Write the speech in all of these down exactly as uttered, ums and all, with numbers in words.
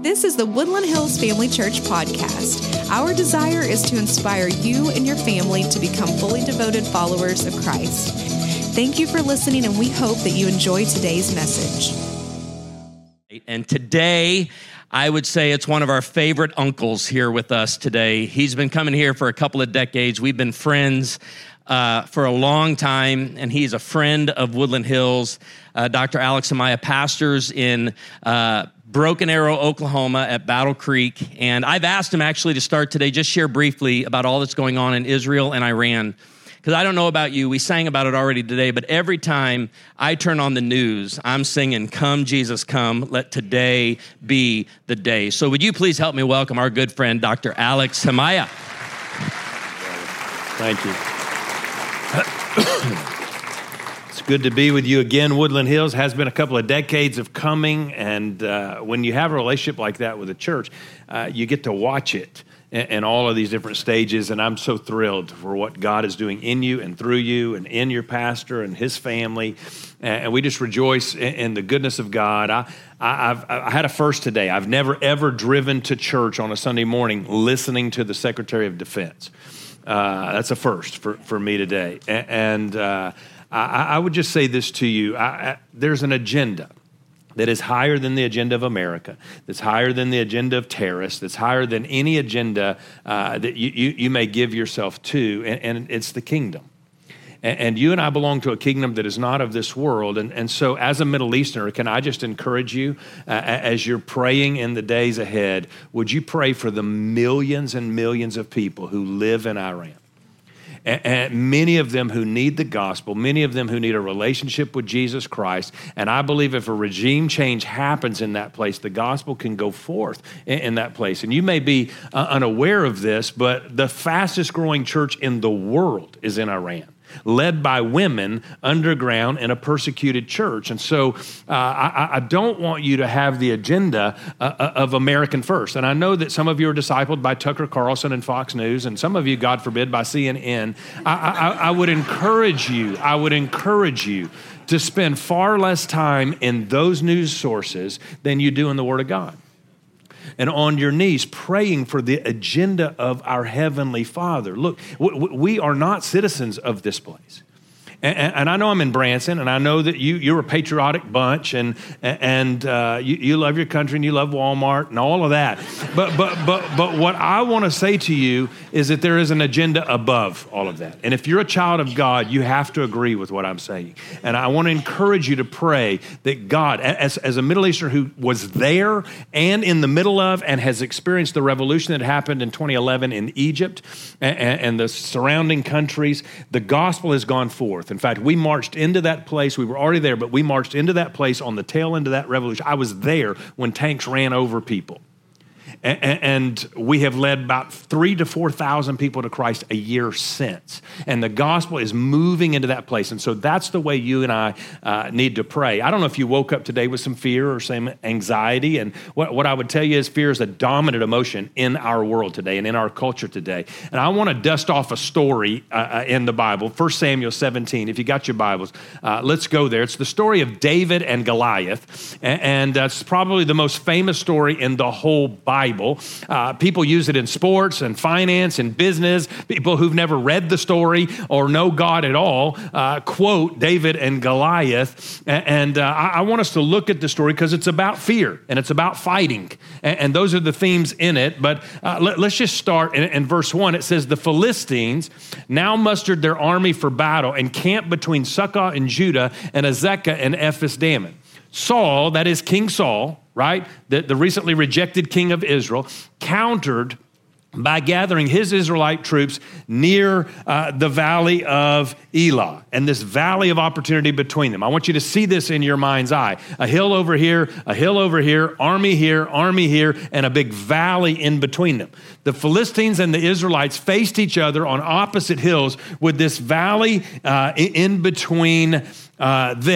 This is the Woodland Hills Family Church podcast. Our desire is to inspire you and your family to become fully devoted followers of Christ. Thank you for listening, and we hope that you enjoy today's message. And today, I would say it's one of our favorite uncles here with us today. He's been coming here for a couple of decades. We've been friends uh, for a long time, and he's a friend of Woodland Hills. Uh, Doctor Alex Hamiah pastors in uh, Broken Arrow, Oklahoma at Battle Creek. And I've asked him actually to start today, just share briefly about all that's going on in Israel and Iran. Because I don't know about you, we sang about it already today, but every time I turn on the news, I'm singing, "Come, Jesus, come, let today be the day." So would you please help me welcome our good friend, Doctor Alex Hamiah. Thank you. It's good to be with you again. Woodland Hills has been a couple of decades of coming, and uh, when you have a relationship like that with a church, uh, you get to watch it and all of these different stages, and I'm so thrilled for what God is doing in you and through you and in your pastor and his family, and we just rejoice in the goodness of God. I, I, I've, I had a first today. I've never, ever driven to church on a Sunday morning listening to the Secretary of Defense. Uh, that's a first for, for me today, and uh, I, I would just say this to you. I, I, there's an agenda that is higher than the agenda of America, that's higher than the agenda of terrorists, that's higher than any agenda uh, that you, you, you may give yourself to, and, and it's the kingdom. And, and you and I belong to a kingdom that is not of this world, and, and so as a Middle Easterner, can I just encourage you, uh, as you're praying in the days ahead, would you pray for the millions and millions of people who live in Iran? And many of them who need the gospel, many of them who need a relationship with Jesus Christ. And I believe if a regime change happens in that place, the gospel can go forth in that place. And you may be unaware of this, but the fastest growing church in the world is in Iran, led by women underground in a persecuted church. And so uh, I, I don't want you to have the agenda uh, of American first. And I know that some of you are discipled by Tucker Carlson and Fox News, and some of you, God forbid, by C N N. I, I, I would encourage you, I would encourage you to spend far less time in those news sources than you do in the Word of God, and on your knees praying for the agenda of our Heavenly Father. Look, we are not citizens of this place. And I know I'm in Branson, and I know that you, you're a patriotic bunch, and and uh, you, you love your country, and you love Walmart, and all of that. But but but but what I want to say to you is that there is an agenda above all of that. And if you're a child of God, you have to agree with what I'm saying. And I want to encourage you to pray that God, as, as a Middle Easterner who was there and in the middle of and has experienced the revolution that happened in twenty eleven in Egypt and, and the surrounding countries, the gospel has gone forth. In fact, we marched into that place. We were already there, but we marched into that place on the tail end of that revolution. I was there when tanks ran over people. And we have led about three to four thousand people to Christ a year since. And the gospel is moving into that place. And so that's the way you and I uh, need to pray. I don't know if you woke up today with some fear or some anxiety. And what, what I would tell you is fear is a dominant emotion in our world today and in our culture today. And I want to dust off a story uh, in the Bible, First Samuel seventeen. If you got your Bibles, uh, let's go there. It's the story of David and Goliath. And that's probably the most famous story in the whole Bible. Uh, people use it in sports and finance and business. People who've never read the story or know God at all uh, quote David and Goliath. And uh, I, I want us to look at the story because it's about fear and it's about fighting. And, and those are the themes in it. But uh, let, let's just start in, in verse one. It says, "The Philistines now mustered their army for battle and camped between Succoth and Judah and Azekah and Ephes-dammim. Saul," that is King Saul, right, the, the recently rejected king of Israel, countered by gathering his Israelite troops near uh, the valley of Elah, and this valley of opportunity between them. I want you to see this in your mind's eye. A hill over here, a hill over here, army here, army here, and a big valley in between them. The Philistines and the Israelites faced each other on opposite hills with this valley uh, in between uh, them.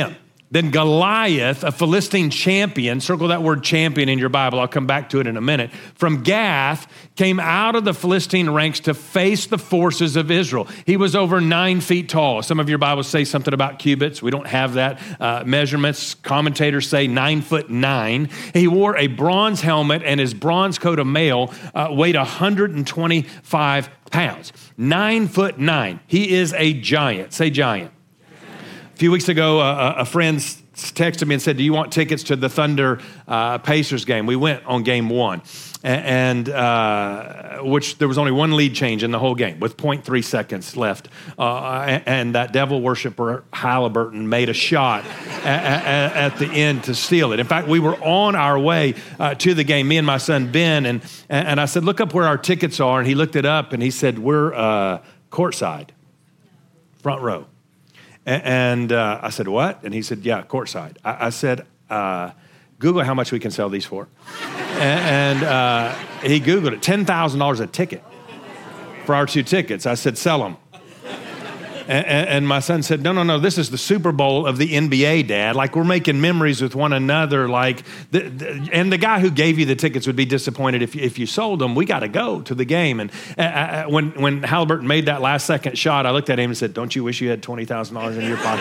Then Goliath, a Philistine champion, circle that word champion in your Bible, I'll come back to it in a minute, from Gath, came out of the Philistine ranks to face the forces of Israel. He was over nine feet tall. Some of your Bibles say something about cubits. We don't have that uh, measurements. Commentators say nine foot nine. He wore a bronze helmet, and his bronze coat of mail uh, weighed one hundred twenty-five pounds. Nine foot nine. He is a giant. Say giant. A few weeks ago, uh, a friend texted me and said, do you want tickets to the Thunder uh, Pacers game? We went on game one, and uh, which there was only one lead change in the whole game with zero point three seconds left. Uh, and that devil worshiper Halliburton made a shot at, at, at the end to steal it. In fact, we were on our way uh, to the game, me and my son Ben, and, and I said, look up where our tickets are. And he looked it up, and he said, we're uh, courtside, front row. And uh, I said, what? And he said, yeah, courtside. I, I said, uh, Google how much we can sell these for. and and uh, he Googled it, ten thousand dollars a ticket for our two tickets. I said, sell them. And, and my son said, no, no, no, this is the Super Bowl of the N B A, Dad. Like, we're making memories with one another. Like, the, the, and the guy who gave you the tickets would be disappointed if, if you sold them. We got to go to the game. And uh, when, when Halliburton made that last second shot, I looked at him and said, don't you wish you had twenty thousand dollars in your pocket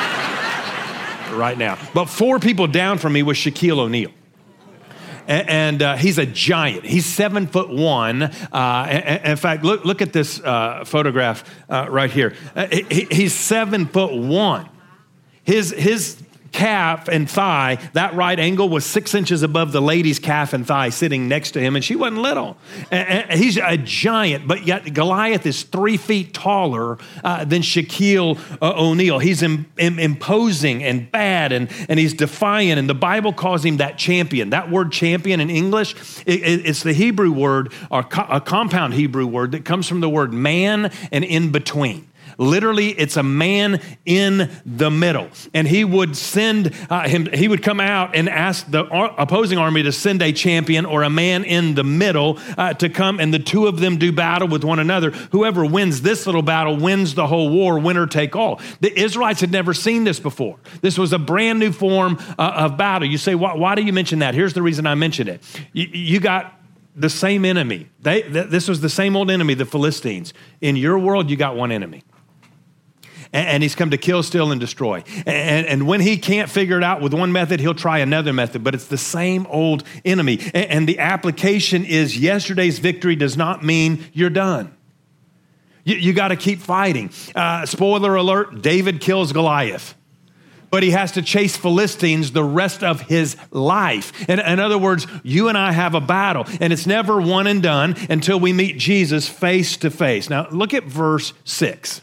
right now? But four people down from me was Shaquille O'Neal. And uh, he's a giant. He's seven foot one. Uh, in fact, look look at this uh, photograph uh, right here. Uh, he, he's seven foot one. His his calf and thigh, that right angle was six inches above the lady's calf and thigh sitting next to him, and she wasn't little. And, and he's a giant, but yet Goliath is three feet taller uh, than Shaquille uh, O'Neal. He's im- im- imposing and bad, and, and he's defiant, and the Bible calls him that champion. That word champion in English, it, it, it's the Hebrew word, or co- a compound Hebrew word that comes from the word man and in between. Literally, it's a man in the middle. And he would send uh, him, he would come out and ask the opposing army to send a champion or a man in the middle uh, to come, and the two of them do battle with one another. Whoever wins this little battle wins the whole war, winner take all. The Israelites had never seen this before. This was a brand new form uh, of battle. You say, why, why do you mention that? Here's the reason I mention it. You, you got the same enemy. They, th- this was the same old enemy, the Philistines. In your world, you got one enemy. And he's come to kill, steal, and destroy. And, and when he can't figure it out with one method, he'll try another method. But it's the same old enemy. And, and the application is yesterday's victory does not mean you're done. You, you got to keep fighting. Uh, spoiler alert, David kills Goliath. But he has to chase Philistines the rest of his life. In, in other words, you and I have a battle. And it's never one and done until we meet Jesus face to face. Now, look at verse six.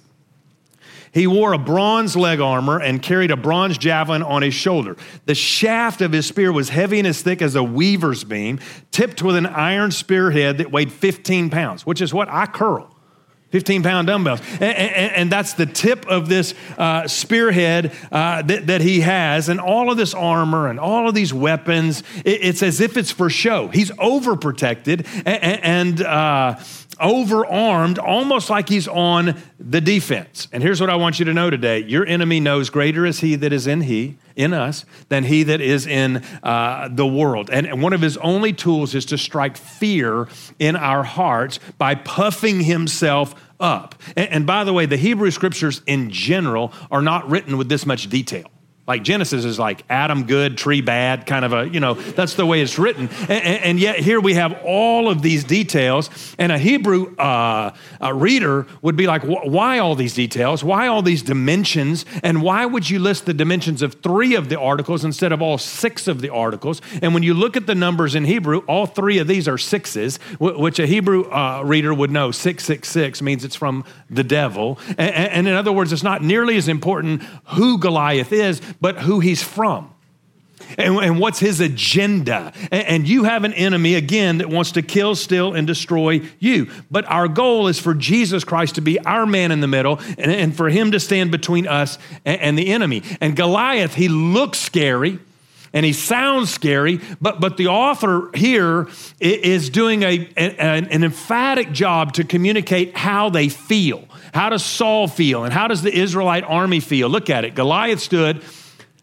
He wore a bronze leg armor and carried a bronze javelin on his shoulder. The shaft of his spear was heavy and as thick as a weaver's beam, tipped with an iron spearhead that weighed fifteen pounds, which is what I curl. fifteen-pound dumbbells. And, and, and that's the tip of this uh, spearhead uh, that, that he has. And all of this armor and all of these weapons, it, it's as if it's for show. He's overprotected and, and uh, overarmed, almost like he's on the defense. And here's what I want you to know today. Your enemy knows greater is he that is in he, in us, than he that is in uh, the world. And one of his only tools is to strike fear in our hearts by puffing himself up. And, and by the way, the Hebrew scriptures in general are not written with this much detail. Like Genesis is like Adam good, tree bad, kind of a, you know, that's the way it's written. And, and yet here we have all of these details, and a Hebrew uh, a reader would be like, why all these details? Why all these dimensions? And why would you list the dimensions of three of the articles instead of all six of the articles? And when you look at the numbers in Hebrew, all three of these are sixes, which a Hebrew uh, reader would know. six six six means it's from the devil. And, and in other words, it's not nearly as important who Goliath is, but who he's from and, and what's his agenda. And, and you have an enemy, again, that wants to kill, steal, and destroy you. But our goal is for Jesus Christ to be our man in the middle and, and for him to stand between us and, and the enemy. And Goliath, he looks scary and he sounds scary, but, but the author here is doing a, a, an emphatic job to communicate how they feel. How does Saul feel? And how does the Israelite army feel? Look at it. Goliath stood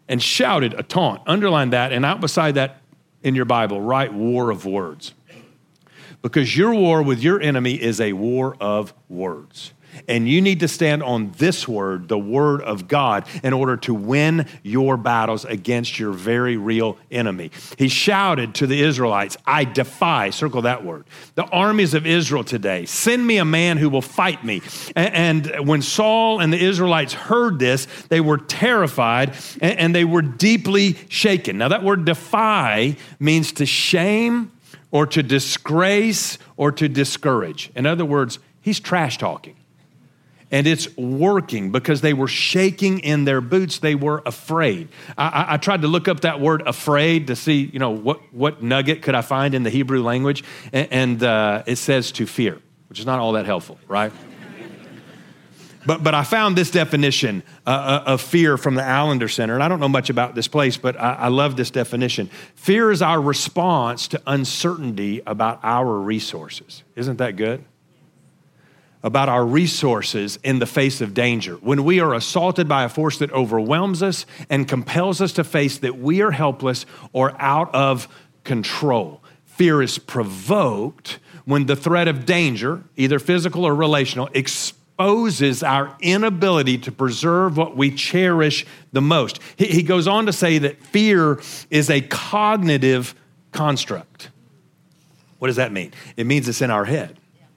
and shouted a taunt. Underline that, and out beside that in your Bible, write war of words. Because your war with your enemy is a war of words. And you need to stand on this word, the word of God, in order to win your battles against your very real enemy. He shouted to the Israelites, I defy, circle that word, the armies of Israel today. Send me a man who will fight me. And when Saul and the Israelites heard this, they were terrified and they were deeply shaken. Now that word defy means to shame or to disgrace or to discourage. In other words, he's trash talking. And it's working because they were shaking in their boots. They were afraid. I, I, I tried to look up that word afraid to see, you know, what, what nugget could I find in the Hebrew language. And, and uh, it says to fear, which is not all that helpful, right? But but I found this definition uh, of fear from the Allender Center. And I don't know much about this place, but I, I love this definition. Fear is our response to uncertainty about our resources. Isn't that good? About our resources in the face of danger. When we are assaulted by a force that overwhelms us and compels us to face that we are helpless or out of control. Fear is provoked when the threat of danger, either physical or relational, exposes our inability to preserve what we cherish the most. He, he goes on to say that fear is a cognitive construct. What does that mean? It means it's in our head.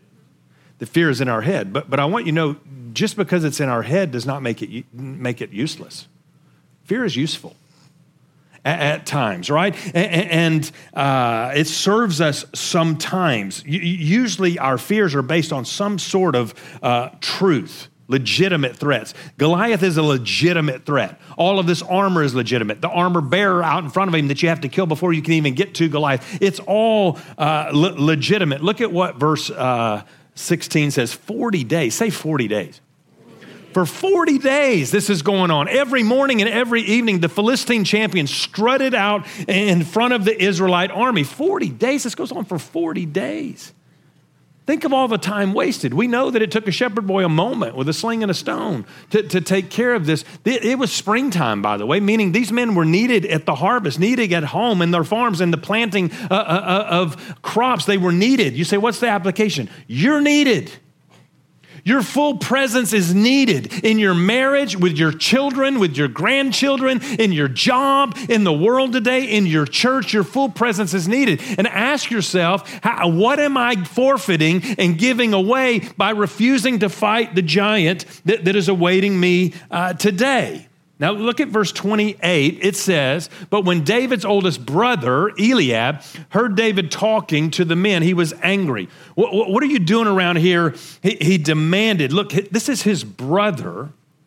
The fear is in our head. But but I want you to know, just because it's in our head does not make it make it useless. Fear is useful at, at times, right? And, and uh, it serves us sometimes. Usually our fears are based on some sort of uh, truth, legitimate threats. Goliath is a legitimate threat. All of this armor is legitimate. The armor bearer out in front of him that you have to kill before you can even get to Goliath. It's all uh, le- legitimate. Look at what verse Uh, sixteen says, forty days. Say forty days. For forty days, this is going on. Every morning and every evening, the Philistine champion strutted out in front of the Israelite army. forty days. This goes on for forty days. Think of all the time wasted. We know that it took a shepherd boy a moment with a sling and a stone to, to take care of this. It, it was springtime, by the way, meaning these men were needed at the harvest, needed at home in their farms and the planting uh, uh, of crops. They were needed. You say, what's the application? You're needed. Your full presence is needed in your marriage, with your children, with your grandchildren, in your job, in the world today, in your church. Your full presence is needed. And ask yourself, how, what am I forfeiting and giving away by refusing to fight the giant that, that is awaiting me uh, today? Now look at verse twenty-eight. It says, but when David's oldest brother, Eliab, heard David talking to the men, he was angry. What, what are you doing around here? He, he demanded, look, this is his brother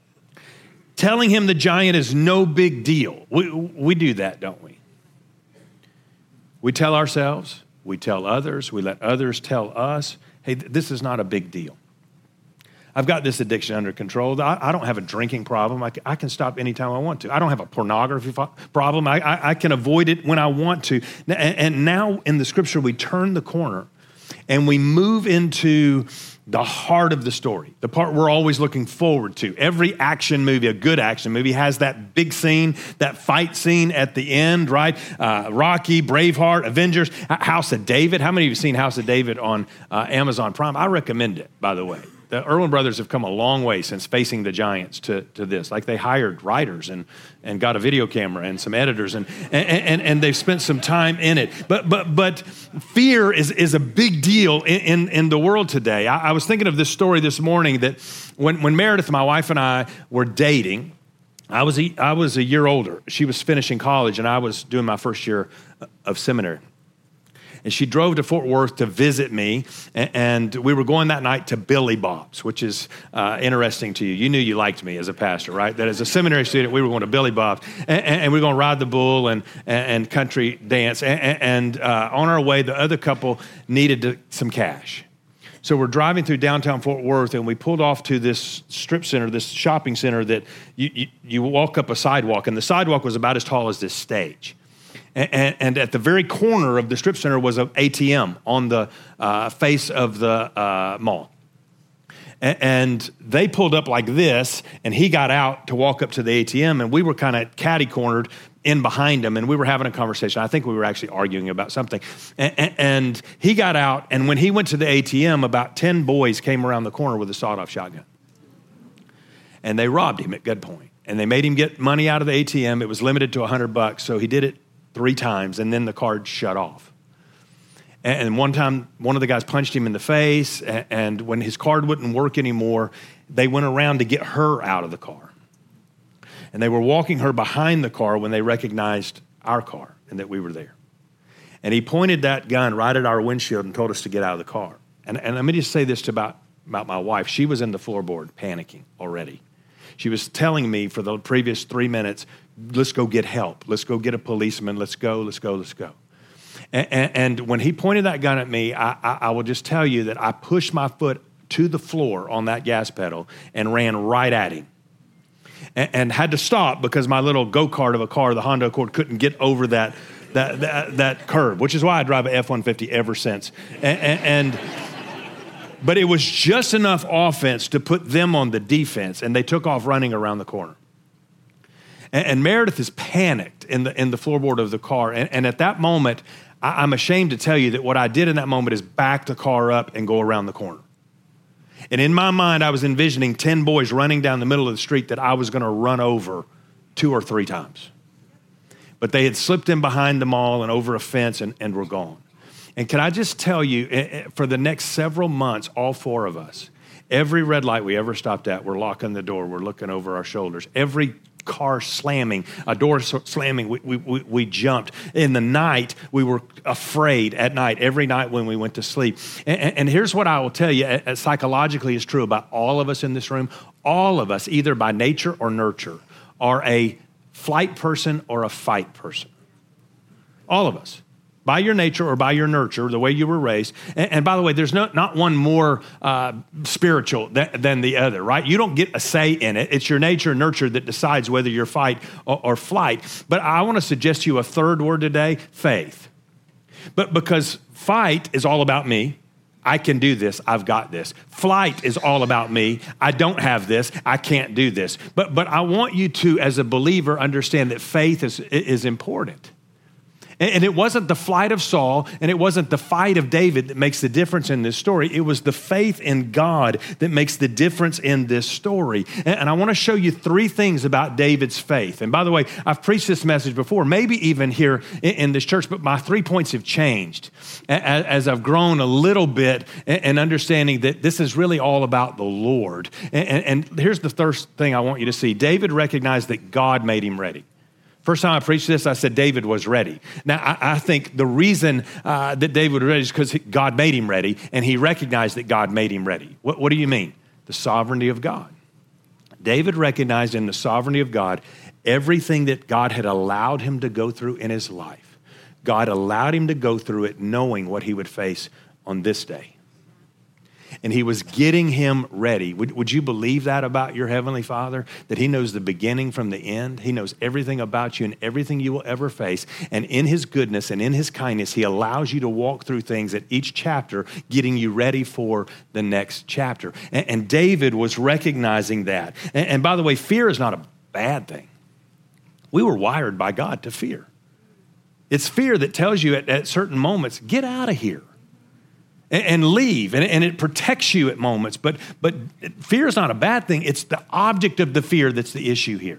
telling him the giant is no big deal. We, we do that, don't we? We tell ourselves, we tell others, we let others tell us, hey, this is not a big deal. I've got this addiction under control. I, I don't have a drinking problem. I can, I can stop anytime I want to. I don't have a pornography problem. I, I, I can avoid it when I want to. And, and now in the scripture, we turn the corner and we move into the heart of the story, the part we're always looking forward to. Every action movie, a good action movie, has that big scene, that fight scene at the end, right? Uh, Rocky, Braveheart, Avengers, House of David. How many of you have seen House of David on uh, Amazon Prime? I recommend it, by the way. The Erwin brothers have come a long way since facing the giants to, to this. Like they hired writers and, and got a video camera and some editors and, and, and, and they've spent some time in it. But but but fear is, is a big deal in, in, in the world today. I, I was thinking of this story this morning that when, when Meredith, my wife, and I were dating, I was a, I was a year older. She was finishing college and I was doing my first year of seminary. And she drove to Fort Worth to visit me, and we were going that night to Billy Bob's, which is uh, interesting to you. You knew you liked me as a pastor, right? That as a seminary student, we were going to Billy Bob's, and, and we were going to ride the bull and, and country dance. And, and uh, on our way, the other couple needed to, some cash. So we're driving through downtown Fort Worth, and we pulled off to this strip center, this shopping center that you, you, you walk up a sidewalk, and the sidewalk was about as tall as this stage. And, and at the very corner of the strip center was an A T M on the uh, face of the uh, mall. And they pulled up like this, and he got out to walk up to the A T M, and we were kind of catty-cornered in behind him, and we were having a conversation. I think we were actually arguing about something. And he got out, and when he went to the A T M, about ten boys came around the corner with a sawed-off shotgun. And they robbed him at gunpoint. And they made him get money out of the A T M. It was limited to one hundred bucks, so he did it three times, and then the card shut off. And one time, one of the guys punched him in the face, and when his card wouldn't work anymore, they went around to get her out of the car. And they were walking her behind the car when they recognized our car and that we were there. And he pointed that gun right at our windshield and told us to get out of the car. And, and let me just say this to about, about my wife. She was in the floorboard panicking already. She was telling me for the previous three minutes, let's go get help. Let's go get a policeman. Let's go, let's go, let's go. And, and, and when he pointed that gun at me, I, I, I will just tell you that I pushed my foot to the floor on that gas pedal and ran right at him. And, and had to stop because my little go-kart of a car, the Honda Accord, couldn't get over that that that, that curb, which is why I drive an F one fifty ever since. And, and, and but it was just enough offense to put them on the defense, and they took off running around the corner. And, and Meredith is panicked in the in the floorboard of the car. And, and at that moment, I, I'm ashamed to tell you that what I did in that moment is back the car up and go around the corner. And in my mind, I was envisioning ten boys running down the middle of the street that I was going to run over two or three times. But they had slipped in behind them all and over a fence and, and were gone. And can I just tell you, for the next several months, all four of us, every red light we ever stopped at, we're locking the door, we're looking over our shoulders. Every car slamming, a door slamming, we, we, we, we jumped. In the night, we were afraid at night, every night when we went to sleep. And, and here's what I will tell you, uh, psychologically is true about all of us in this room. All of us, either by nature or nurture, are a flight person or a fight person. All of us. By your nature or by your nurture, the way you were raised. And, and by the way, there's no, not one more uh, spiritual th- than the other, right? You don't get a say in it. It's your nature and nurture that decides whether you're fight or, or flight. But I want to suggest to you a third word today, faith. But because fight is all about me. I can do this. I've got this. Flight is all about me. I don't have this. I can't do this. But but I want you to, as a believer, understand that faith is is important. And it wasn't the flight of Saul, and it wasn't the fight of David that makes the difference in this story. It was the faith in God that makes the difference in this story. And I want to show you three things about David's faith. And by the way, I've preached this message before, maybe even here in this church, but my three points have changed as I've grown a little bit and understanding that this is really all about the Lord. And here's the first thing I want you to see. David recognized that God made him ready. First time I preached this, I said David was ready. Now, I, I think the reason uh, that David was ready is because God made him ready, and he recognized that God made him ready. What, what do you mean? The sovereignty of God. David recognized in the sovereignty of God everything that God had allowed him to go through in his life. God allowed him to go through it knowing what he would face on this day. And he was getting him ready. Would, would you believe that about your Heavenly Father? That he knows the beginning from the end? He knows everything about you and everything you will ever face. And in his goodness and in his kindness, he allows you to walk through things at each chapter, getting you ready for the next chapter. And, and David was recognizing that. And, and by the way, fear is not a bad thing. We were wired by God to fear. It's fear that tells you at, at certain moments, get out of here. And leave, and, and it protects you at moments. But, but fear is not a bad thing. It's the object of the fear that's the issue here.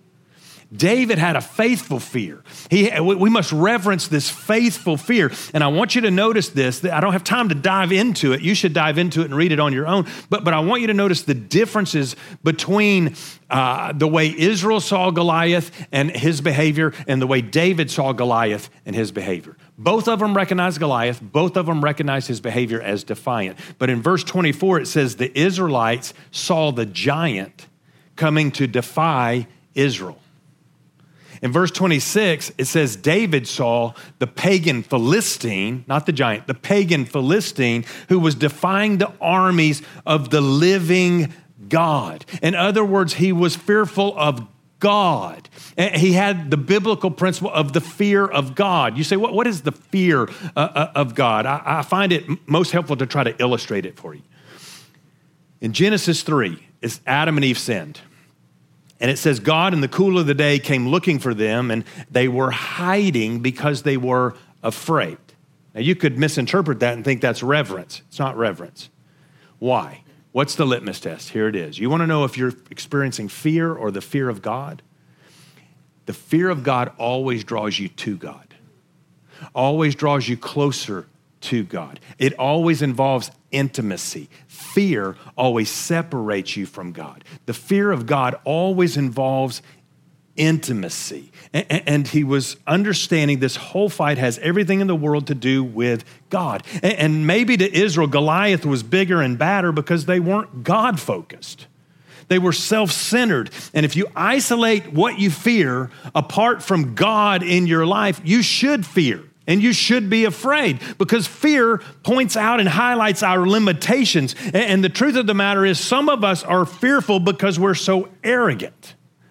David had a faithful fear. He, we must reverence this faithful fear. And I want you to notice this. I don't have time to dive into it. You should dive into it and read it on your own. But, but I want you to notice the differences between uh, the way Israel saw Goliath and his behavior and the way David saw Goliath and his behavior. Both of them recognized Goliath. Both of them recognized his behavior as defiant. But in verse twenty-four, it says the Israelites saw the giant coming to defy Israel. In verse twenty-six, it says David saw the pagan Philistine, not the giant, the pagan Philistine who was defying the armies of the living God. In other words, he was fearful of God. He had the biblical principle of the fear of God. You say, what, what is the fear uh, of God? I, I find it most helpful to try to illustrate it for you. In Genesis three, it's Adam and Eve sinned. And it says, God in the cool of the day came looking for them, and they were hiding because they were afraid. Now, you could misinterpret that and think that's reverence. It's not reverence. Why? What's the litmus test? Here it is. You want to know if you're experiencing fear or the fear of God? The fear of God always draws you to God, always draws you closer to God. It always involves intimacy. Fear always separates you from God. The fear of God always involves intimacy. And he was understanding this whole fight has everything in the world to do with God. And maybe to Israel, Goliath was bigger and badder because they weren't God-focused. They were self-centered. And if you isolate what you fear apart from God in your life, you should fear. And you should be afraid, because fear points out and highlights our limitations. And the truth of the matter is, some of us are fearful because we're so arrogant.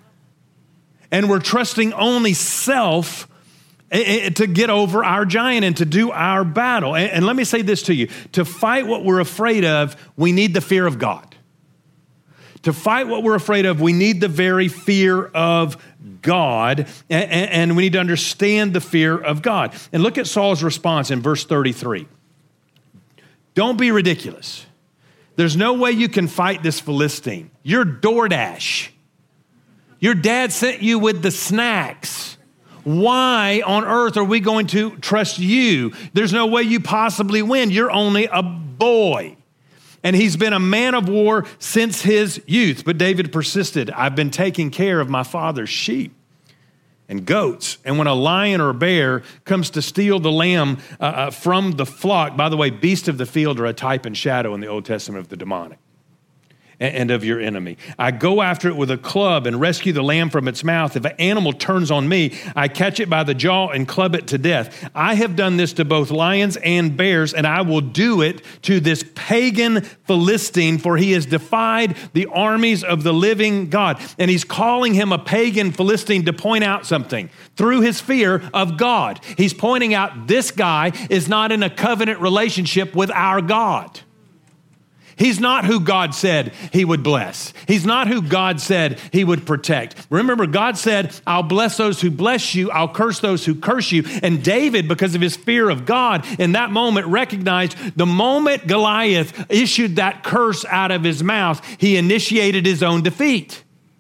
And we're trusting only self to get over our giant and to do our battle. And let me say this to you. To fight what we're afraid of, we need the fear of God. To fight what we're afraid of, we need the very fear of God, and we need to understand the fear of God. And look at Saul's response in verse thirty-three. Don't be ridiculous. There's no way you can fight this Philistine. You're DoorDash. Your dad sent you with the snacks. Why on earth are we going to trust you? There's no way you possibly win. You're only a boy. And he's been a man of war since his youth. But David persisted. I've been taking care of my father's sheep and goats. And when a lion or a bear comes to steal the lamb uh, uh, from the flock, by the way, beasts of the field are a type and shadow in the Old Testament of the demonic and of your enemy. I go after it with a club and rescue the lamb from its mouth. If an animal turns on me, I catch it by the jaw and club it to death. I have done this to both lions and bears, and I will do it to this pagan Philistine, for he has defied the armies of the living God. And he's calling him a pagan Philistine to point out something. Through his fear of God, he's pointing out this guy is not in a covenant relationship with our God. He's not who God said he would bless. He's not who God said he would protect. Remember, God said, I'll bless those who bless you. I'll curse those who curse you. And David, because of his fear of God, in that moment recognized the moment Goliath issued that curse out of his mouth, he initiated his own defeat.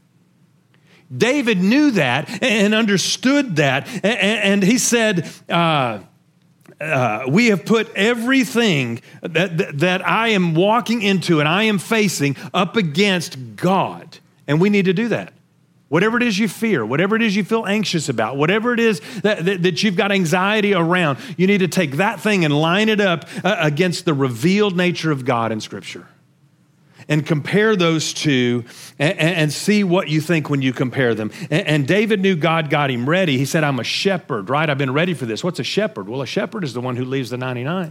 David knew that and understood that. And he said, uh, Uh, we have put everything that, that, that I am walking into and I am facing up against God. And we need to do that. Whatever it is you fear, whatever it is you feel anxious about, whatever it is that, that, that you've got anxiety around, you need to take that thing and line it up uh, against the revealed nature of God in Scripture. And compare those two and, and see what you think when you compare them. And, and David knew God got him ready. He said, I'm a shepherd, right? I've been ready for this. What's a shepherd? Well, a shepherd is the one who leaves the ninety-nine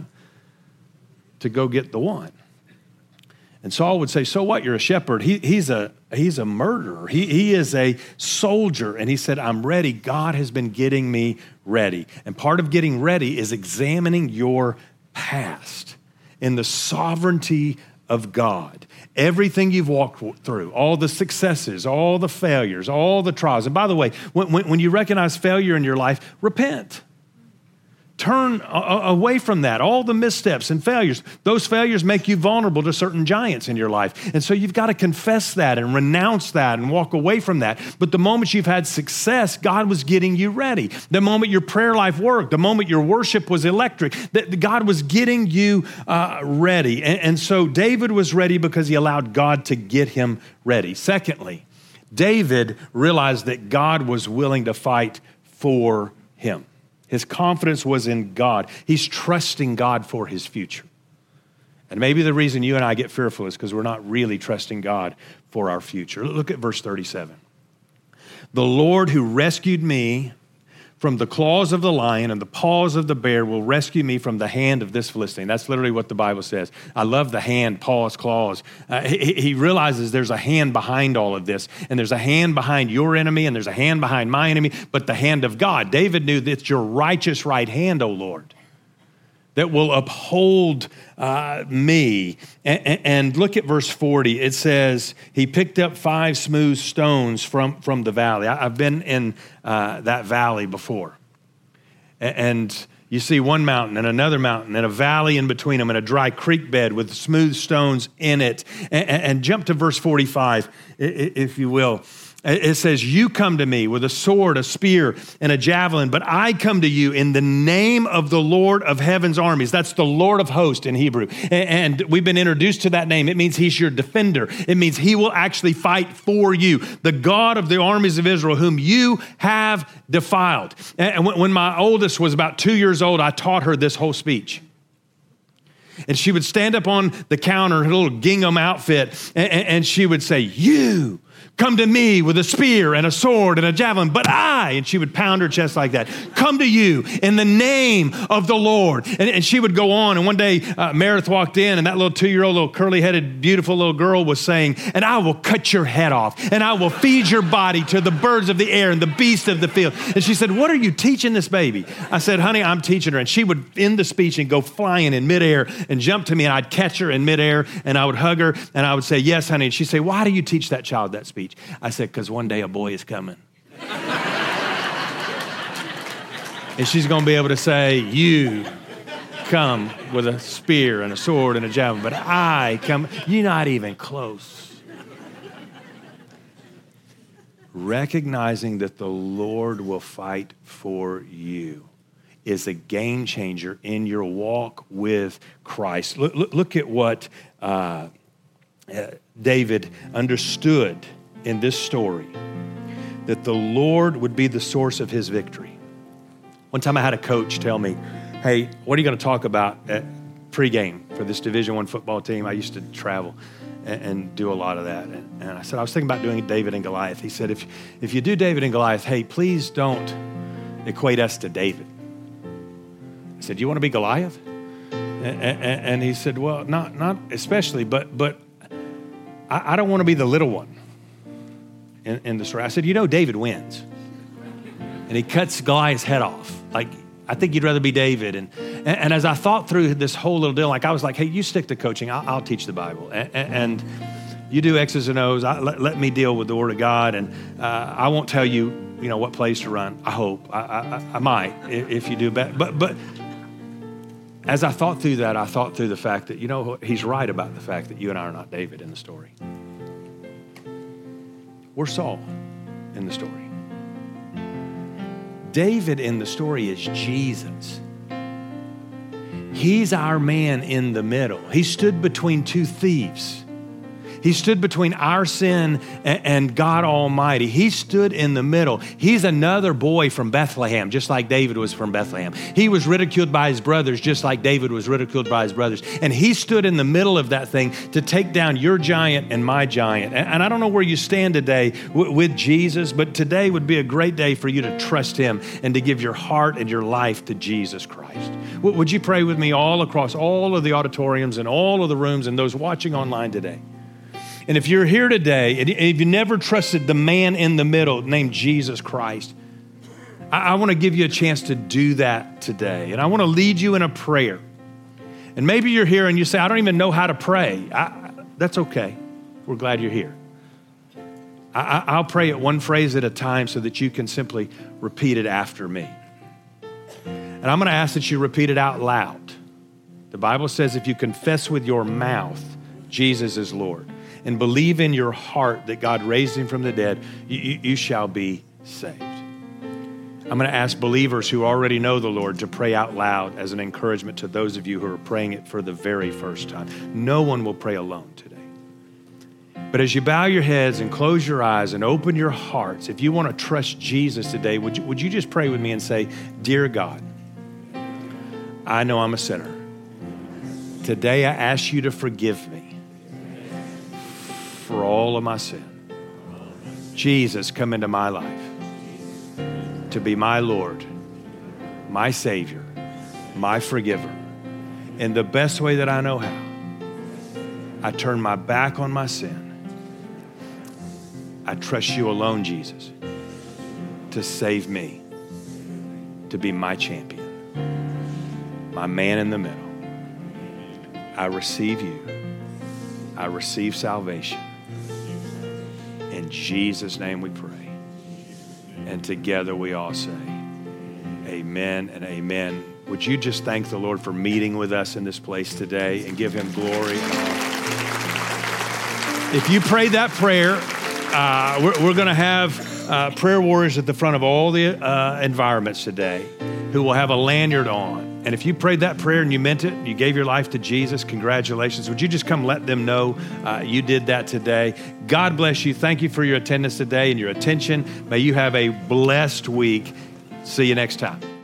to go get the one. And Saul would say, so what? You're a shepherd. He, he's a he's a murderer. He, he is a soldier. And he said, I'm ready. God has been getting me ready. And part of getting ready is examining your past in the sovereignty of God. Everything you've walked through, all the successes, all the failures, all the trials. And by the way, when, when, when you recognize failure in your life, repent. Turn a- away from that. All the missteps and failures, those failures make you vulnerable to certain giants in your life. And so you've got to confess that and renounce that and walk away from that. But the moment you've had success, God was getting you ready. The moment your prayer life worked, the moment your worship was electric, that God was getting you uh, ready. And, and so David was ready because he allowed God to get him ready. Secondly, David realized that God was willing to fight for him. His confidence was in God. He's trusting God for his future. And maybe the reason you and I get fearful is because we're not really trusting God for our future. Look at verse thirty-seven. The Lord who rescued me from the claws of the lion and the paws of the bear will rescue me from the hand of this Philistine. That's literally what the Bible says. I love the hand, paws, claws. Uh, he, he realizes there's a hand behind all of this, and there's a hand behind your enemy, and there's a hand behind my enemy, but the hand of God. David knew that it's your righteous right hand, O Lord, that will uphold uh, me. And, and look at verse forty. It says, he picked up five smooth stones from, from the valley. I, I've been in uh, that valley before. And you see one mountain and another mountain and a valley in between them and a dry creek bed with smooth stones in it. And, and jump to verse forty-five, if you will. It says, you come to me with a sword, a spear, and a javelin, but I come to you in the name of the Lord of heaven's armies. That's the Lord of hosts in Hebrew. And we've been introduced to that name. It means he's your defender. It means he will actually fight for you. The God of the armies of Israel, whom you have defiled. And when my oldest was about two years old, I taught her this whole speech. And she would stand up on the counter, her little gingham outfit, and she would say, you come to me with a spear and a sword and a javelin, but I, and she would pound her chest like that, come to you in the name of the Lord. And, and she would go on. And one day, uh, Meredith walked in, and that little two-year-old, little curly-headed, beautiful little girl was saying, and I will cut your head off, and I will feed your body to the birds of the air and the beasts of the field. And she said, what are you teaching this baby? I said, honey, I'm teaching her. And she would end the speech and go flying in midair and jump to me, and I'd catch her in midair, and I would hug her, and I would say, yes, honey. And she'd say, why do you teach that child that speech? I said, because one day a boy is coming. And she's going to be able to say, you come with a spear and a sword and a javelin, but I come, you're not even close. Recognizing that the Lord will fight for you is a game changer in your walk with Christ. Look, look, look at what uh, uh, David understood in this story, that the Lord would be the source of his victory. One time I had a coach tell me, hey, what are you going to talk about at pregame for this Division One football team? I used to travel and, and do a lot of that. And, and I said, I was thinking about doing David and Goliath. He said, if, if you do David and Goliath, hey, please don't equate us to David. I said, do you want to be Goliath? And, and, and he said, well, not, not especially, but, but I, I don't want to be the little one. In, in the story. I said, you know, David wins. And he cuts Goliath's head off. Like, I think you'd rather be David. And, and, and as I thought through this whole little deal, like I was like, hey, you stick to coaching. I'll, I'll teach the Bible. And, and you do X's and O's. I, let, let me deal with the Word of God. And uh, I won't tell you, you know, what plays to run. I hope. I, I, I might if, if you do better. But, but as I thought through that, I thought through the fact that, you know, he's right about the fact that you and I are not David in the story. We're Saul in the story. David in the story is Jesus. He's our man in the middle. He stood between two thieves. He stood between our sin and God Almighty. He stood in the middle. He's another boy from Bethlehem, just like David was from Bethlehem. He was ridiculed by his brothers, just like David was ridiculed by his brothers. And he stood in the middle of that thing to take down your giant and my giant. And I don't know where you stand today with Jesus, but today would be a great day for you to trust him and to give your heart and your life to Jesus Christ. Would you pray with me all across all of the auditoriums and all of the rooms and those watching online today? And if you're here today and if you never trusted the man in the middle named Jesus Christ, I, I want to give you a chance to do that today. And I want to lead you in a prayer. And maybe you're here and you say, I don't even know how to pray. I, that's okay. We're glad you're here. I, I, I'll pray it one phrase at a time so that you can simply repeat it after me. And I'm going to ask that you repeat it out loud. The Bible says if you confess with your mouth Jesus is Lord, and believe in your heart that God raised him from the dead, you, you, you shall be saved. I'm going to ask believers who already know the Lord to pray out loud as an encouragement to those of you who are praying it for the very first time. No one will pray alone today. But as you bow your heads and close your eyes and open your hearts, if you want to trust Jesus today, would you, would you just pray with me and say, Dear God, I know I'm a sinner. Today I ask you to forgive me for all of my sin. Jesus, come into my life to be my Lord, my Savior, my forgiver. In the best way that I know how, I turn my back on my sin. I trust you alone, Jesus, to save me, to be my champion. my man in the middle. I receive you. I receive salvation. In Jesus' name we pray. And together we all say, amen and amen. Would you just thank the Lord for meeting with us in this place today and give him glory and honor? If you prayed that prayer, uh, we're, we're going to have uh, prayer warriors at the front of all the uh, environments today who will have a lanyard on. And if you prayed that prayer and you meant it, you gave your life to Jesus, congratulations. Would you just come let them know uh, you did that today? God bless you. Thank you for your attendance today and your attention. May you have a blessed week. See you next time.